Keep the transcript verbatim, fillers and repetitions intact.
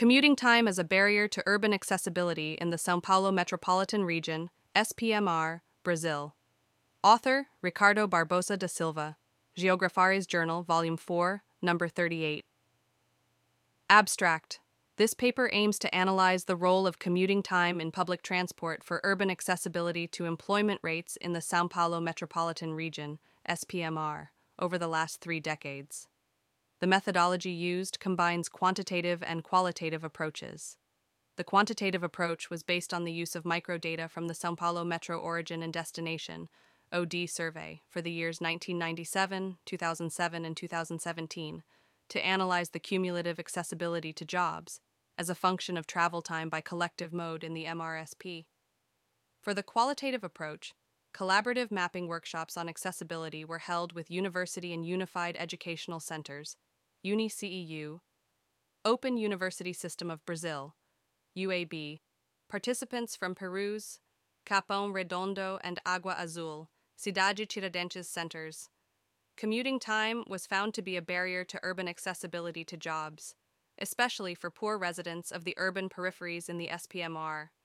Commuting time as a barrier to urban accessibility in the São Paulo Metropolitan Region, S P M R, Brazil. Author, Ricardo Barbosa da Silva. Geografares Journal, Volume four, Number thirty-eight. Abstract. This paper aims to analyze the role of commuting time in public transport for urban accessibility to employment rates in the São Paulo Metropolitan Region, S P M R, over the last three decades. The methodology used combines quantitative and qualitative approaches. The quantitative approach was based on the use of microdata from the São Paulo Metro Origin and Destination O D survey for the years nineteen ninety-seven, two thousand seven, and two thousand seventeen to analyze the cumulative accessibility to jobs as a function of travel time by collective mode in the M R S P. For the qualitative approach, collaborative mapping workshops on accessibility were held with University and Unified Educational Centers, UniCEU, Open University System of Brazil, U A B, participants from Peru's Capão Redondo and Água Azul, Cidade Tiradentes centers. Commuting time was found to be a barrier to urban accessibility to jobs, especially for poor residents of the urban peripheries in the S P M R.